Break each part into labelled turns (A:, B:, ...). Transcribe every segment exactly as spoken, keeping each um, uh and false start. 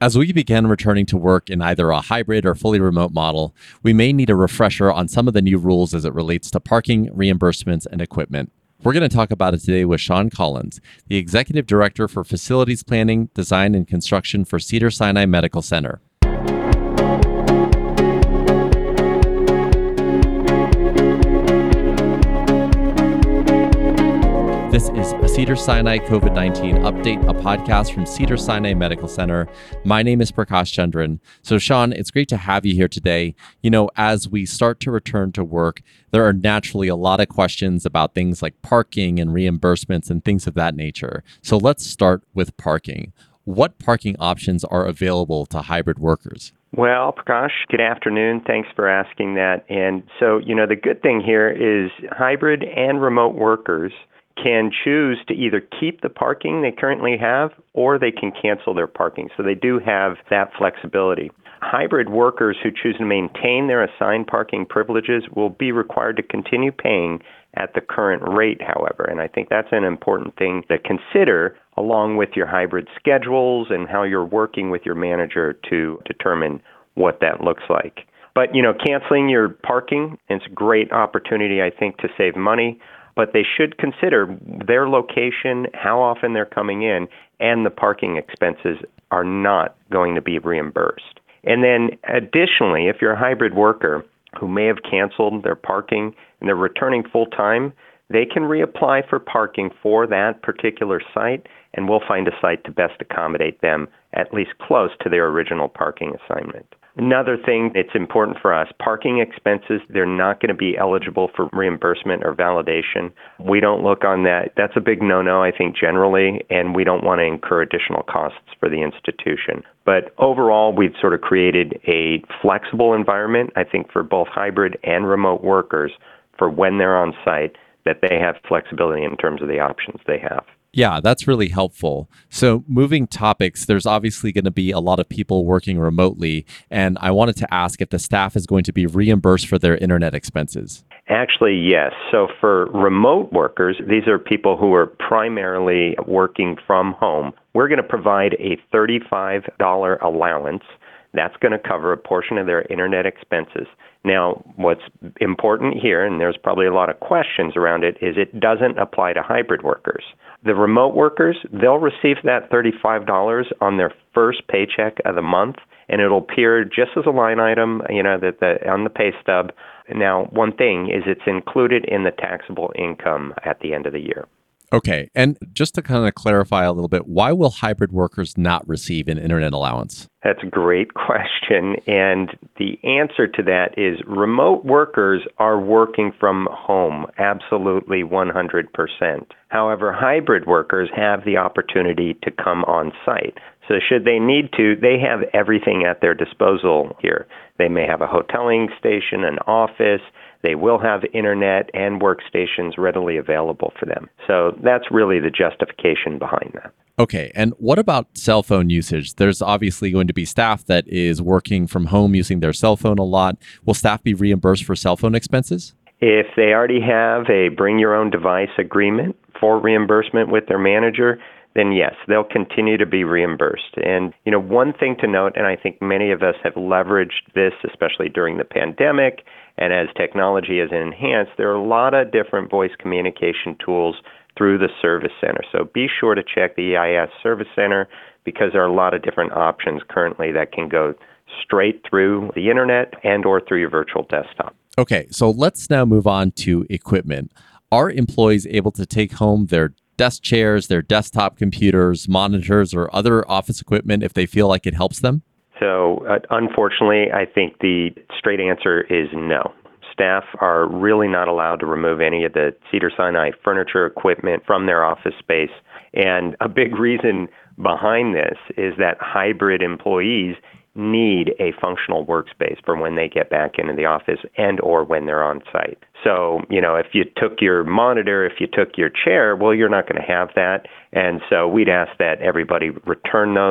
A: As we begin returning to work in either a hybrid or fully remote model, we may need a refresher on some of the new rules as it relates to parking, reimbursements, and equipment. We're going to talk about it today with Sean Collins, the Executive Director for Facilities Planning, Design, and Construction for Cedars-Sinai Medical Center. This is a Cedars-Sinai COVID nineteen update, a podcast from Cedars-Sinai Medical Center. My name is Prakash Chandran. So Sean, it's great to have you here today. You know, as we start to return to work, there are naturally a lot of questions about things like parking and reimbursements and things of that nature. So let's start with parking. What parking options are available to hybrid workers?
B: Well, Prakash, good afternoon. Thanks for asking that. And so, you know, the good thing here is hybrid and remote workers can choose to either keep the parking they currently have or they can cancel their parking. So they do have that flexibility. Hybrid workers who choose to maintain their assigned parking privileges will be required to continue paying at the current rate, however. And I think that's an important thing to consider along with your hybrid schedules and how you're working with your manager to determine what that looks like. But, you know, canceling your parking is a great opportunity, I think, to save money. But they should consider their location, how often they're coming in, and the parking expenses are not going to be reimbursed. And then additionally, if you're a hybrid worker who may have canceled their parking and they're returning full-time, they can reapply for parking for that particular site, and we'll find a site to best accommodate them at least close to their original parking assignment. Another thing that's important for us, parking expenses, they're not going to be eligible for reimbursement or validation. We don't look on that. That's a big no-no, I think, generally, and we don't want to incur additional costs for the institution. But overall, we've sort of created a flexible environment, I think, for both hybrid and remote workers for when they're on site, that they have flexibility in terms of the options they have.
A: Yeah, that's really helpful. So moving topics, there's obviously going to be a lot of people working remotely, and I wanted to ask if the staff is going to be reimbursed for their internet expenses.
B: Actually, yes. So for remote workers, these are people who are primarily working from home. We're going to provide a thirty-five dollars allowance. That's going to cover a portion of their internet expenses. Now, what's important here, and there's probably a lot of questions around it, is it doesn't apply to hybrid workers. The remote workers, they'll receive that thirty-five dollars on their first paycheck of the month, and it'll appear just as a line item, you know, that the, on the pay stub. Now, one thing is it's included in the taxable income at the end of the year.
A: Okay, and just to kind of clarify a little bit, why will hybrid workers not receive an internet allowance?
B: That's a great question, and the answer to that is remote workers are working from home, absolutely one hundred percent. However, hybrid workers have the opportunity to come on site. So should they need to, they have everything at their disposal here. They may have a hoteling station, an office. They will have internet and workstations readily available for them. So that's really the justification behind that.
A: Okay, and what about cell phone usage? There's obviously going to be staff that is working from home using their cell phone a lot. Will staff be reimbursed for cell phone expenses?
B: If they already have a bring your own device agreement for reimbursement with their manager, then yes, they'll continue to be reimbursed. And, you know, one thing to note, and I think many of us have leveraged this, especially during the pandemic, and as technology has enhanced, there are a lot of different voice communication tools through the service center. So be sure to check the E I S Service Center because there are a lot of different options currently that can go straight through the internet and or through your virtual desktop.
A: Okay, so let's now move on to equipment. Are employees able to take home their desk chairs, their desktop computers, monitors, or other office equipment if they feel like it helps them?
B: So uh, unfortunately, I think the straight answer is no. Staff are really not allowed to remove any of the Cedars-Sinai furniture equipment from their office space. And a big reason behind this is that hybrid employees need a functional workspace for when they get back into the office and or when they're on site. So, you know, if you took your monitor, if you took your chair, well, you're not going to have that. And so we'd ask that everybody return those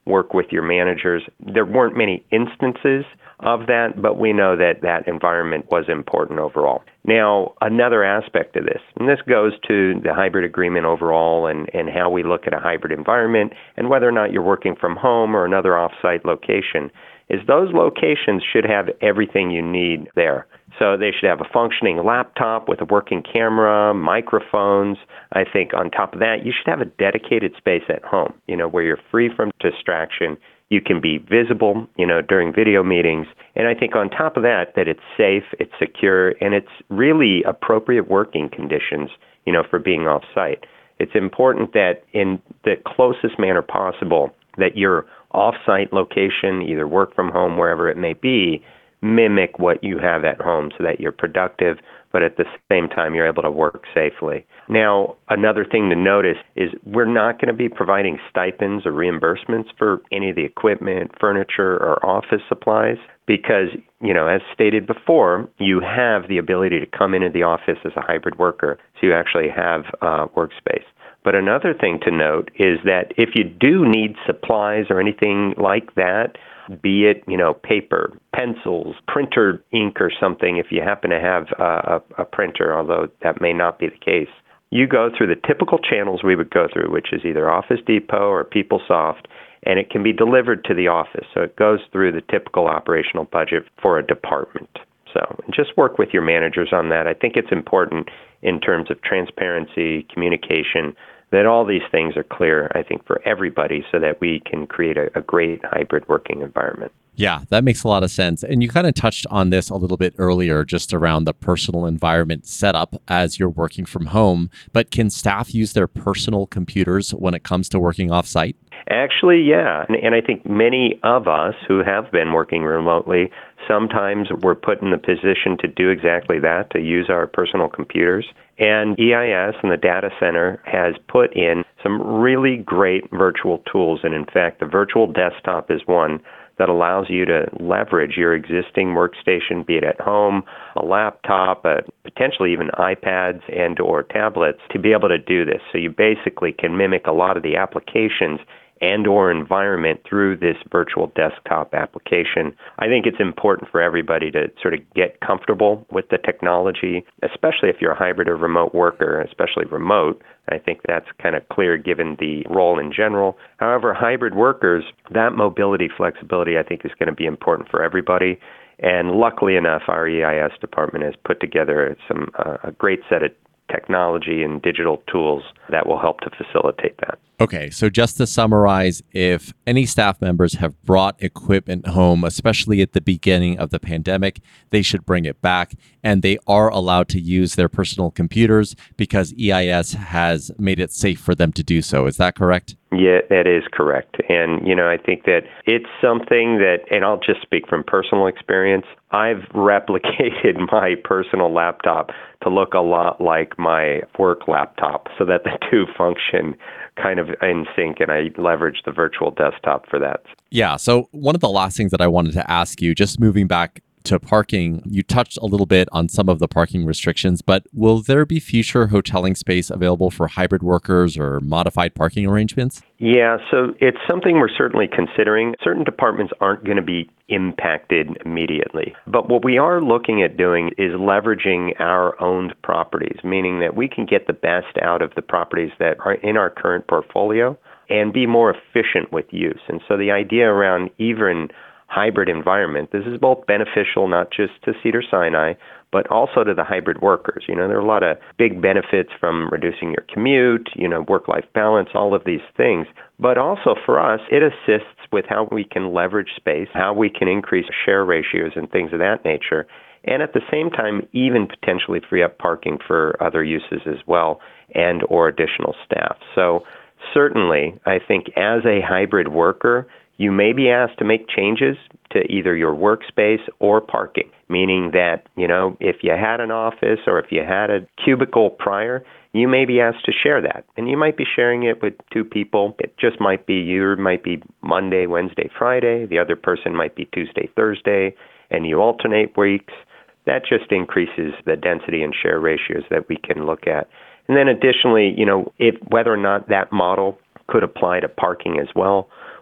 B: work with your managers. There weren't many instances of that, but we know that that environment was important overall. Now, another aspect of this, and this goes to the hybrid agreement overall and, and how we look at a hybrid environment and whether or not you're working from home or another offsite location, is those locations should have everything you need there. So they should have a functioning laptop with a working camera, microphones. I think on top of that, you should have a dedicated space at home, you know, where you're free from distraction. You can be visible, you know, during video meetings. And I think on top of that, that it's safe, it's secure, and it's really appropriate working conditions, you know, for being off-site. It's important that in the closest manner possible, that your off-site location, either work from home, wherever it may be, mimic what you have at home so that you're productive, but at the same time you're able to work safely. Now, another thing to notice is we're not going to be providing stipends or reimbursements for any of the equipment, furniture, or office supplies because, you know, as stated before, you have the ability to come into the office as a hybrid worker, so you actually have uh, workspace. But another thing to note is that if you do need supplies or anything like that, be it, you know, paper, pencils, printer ink or something, if you happen to have uh, a, a printer, although that may not be the case, you go through the typical channels we would go through, which is either Office Depot or PeopleSoft, and it can be delivered to the office. So it goes through the typical operational budget for a department. So just work with your managers on that. I think it's important in terms of transparency, communication, that all these things are clear, I think, for everybody so that we can create a, a great hybrid working environment.
A: Yeah, that makes a lot of sense. And you kind of touched on this a little bit earlier, just around the personal environment setup as you're working from home. But can staff use their personal computers when it comes to working off-site?
B: Actually, yeah. And, and I think many of us who have been working remotely, sometimes we're put in the position to do exactly that, to use our personal computers. And E I S and the data center has put in some really great virtual tools. And in fact, the virtual desktop is one that allows you to leverage your existing workstation, be it at home, a laptop, uh, potentially even iPads and or tablets, to be able to do this. So you basically can mimic a lot of the applications and or environment through this virtual desktop application. I think it's important for everybody to sort of get comfortable with the technology, especially if you're a hybrid or remote worker, especially remote. I think that's kind of clear given the role in general. However, hybrid workers, that mobility, flexibility, I think is going to be important for everybody. And luckily enough, our E I S department has put together some uh, a great set of technology and digital tools that will help to facilitate that.
A: Okay, so just to summarize, if any staff members have brought equipment home, especially at the beginning of the pandemic, they should bring it back, and they are allowed to use their personal computers because E I S has made it safe for them to do so. Is that correct?
B: Yeah, that is correct. And, you know, I think that it's something that, and I'll just speak from personal experience, I've replicated my personal laptop to look a lot like my work laptop so that the two function kind of in sync, and I leverage the virtual desktop for that.
A: Yeah. So one of the last things that I wanted to ask you, just moving back to parking, you touched a little bit on some of the parking restrictions, but will there be future hoteling space available for hybrid workers or modified parking arrangements?
B: Yeah, so it's something we're certainly considering. Certain departments aren't going to be impacted immediately. But what we are looking at doing is leveraging our owned properties, meaning that we can get the best out of the properties that are in our current portfolio and be more efficient with use. And so the idea around even hybrid environment, this is both beneficial not just to Cedars-Sinai, but also to the hybrid workers. You know, there are a lot of big benefits from reducing your commute, you know, work-life balance, all of these things. But also for us, it assists with how we can leverage space, how we can increase share ratios and things of that nature, and at the same time, even potentially free up parking for other uses as well and or additional staff. So certainly, I think as a hybrid worker, you may be asked to make changes to either your workspace or parking, meaning that, you know, if you had an office or if you had a cubicle prior, you may be asked to share that. And you might be sharing it with two people. It just might be you might be Monday, Wednesday, Friday. The other person might be Tuesday, Thursday, and you alternate weeks. That just increases the density and share ratios that we can look at. And then additionally, you know, if whether or not that model could apply to parking as well,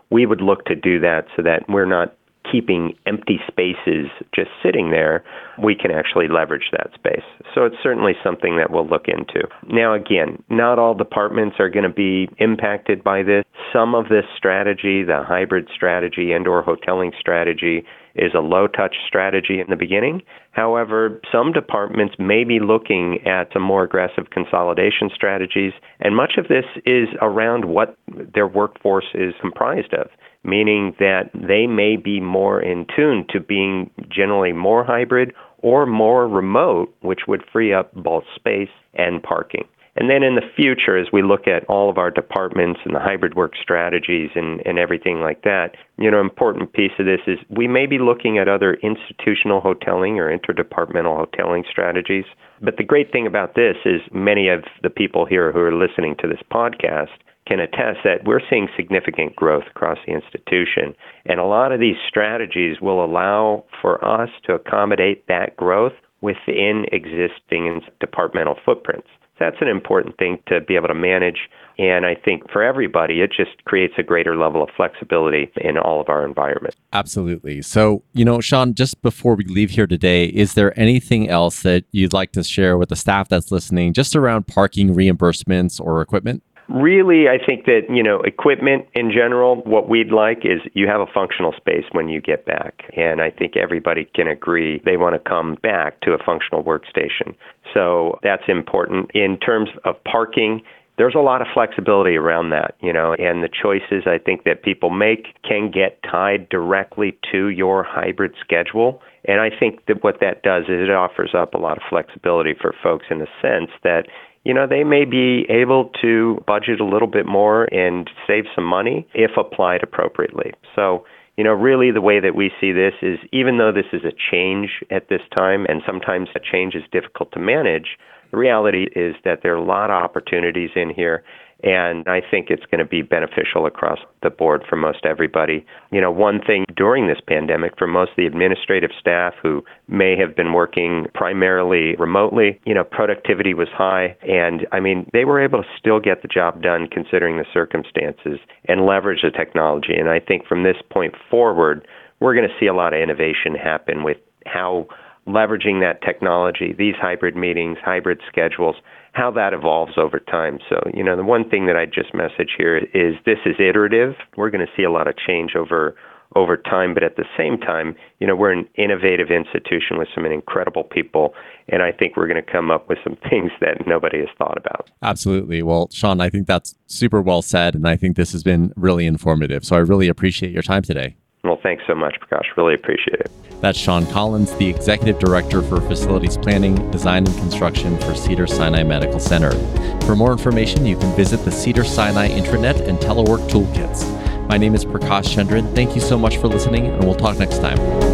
B: we would look to do that so that we're not keeping empty spaces just sitting there. We can actually leverage that space. So it's certainly something that we'll look into. Now, again, not all departments are going to be impacted by this. Some of this strategy, the hybrid strategy and or hoteling strategy, is a low-touch strategy in the beginning. However, some departments may be looking at some more aggressive consolidation strategies, and much of this is around what their workforce is comprised of, meaning that they may be more in tune to being generally more hybrid or more remote, which would free up both space and parking. And then in the future, as we look at all of our departments and the hybrid work strategies and, and everything like that, you know, important piece of this is we may be looking at other institutional hoteling or interdepartmental hoteling strategies. But the great thing about this is many of the people here who are listening to this podcast can attest that we're seeing significant growth across the institution. And a lot of these strategies will allow for us to accommodate that growth within existing departmental footprints. That's an important thing to be able to manage. And I think for everybody, it just creates a greater level of flexibility in all of our environment.
A: Absolutely. So, you know, Sean, just before we leave here today, is there anything else that you'd like to share with the staff that's listening just around parking reimbursements or equipment?
B: Really, I think that, you know, equipment in general, what we'd like is you have a functional space when you get back. And I think everybody can agree they want to come back to a functional workstation. So that's important. In terms of parking, there's a lot of flexibility around that, you know, and the choices I think that people make can get tied directly to your hybrid schedule. And I think that what that does is it offers up a lot of flexibility for folks in the sense that, you know, they may be able to budget a little bit more and save some money if applied appropriately. So, you know, really the way that we see this is even though this is a change at this time, and sometimes a change is difficult to manage, the reality is that there are a lot of opportunities in here. And I think it's going to be beneficial across the board for most everybody. You know, one thing during this pandemic for most of the administrative staff who may have been working primarily remotely, you know, productivity was high. And I mean, they were able to still get the job done considering the circumstances and leverage the technology. And I think from this point forward, we're going to see a lot of innovation happen with how leveraging that technology, these hybrid meetings, hybrid schedules, how that evolves over time. So, you know, the one thing that I just message here is this is iterative. We're going to see a lot of change over over time, but at the same time, you know, we're an innovative institution with some incredible people, and I think we're going to come up with some things that nobody has thought about.
A: Absolutely. Well, Sean, I think that's super well said, and I think this has been really informative. So I really appreciate your time today.
B: Well, thanks so much, Prakash. Really appreciate it.
A: That's Sean Collins, the Executive Director for Facilities Planning, Design and Construction for Cedars-Sinai Medical Center. For more information, you can visit the Cedars-Sinai intranet and telework toolkits. My name is Prakash Chandran. Thank you so much for listening, and we'll talk next time.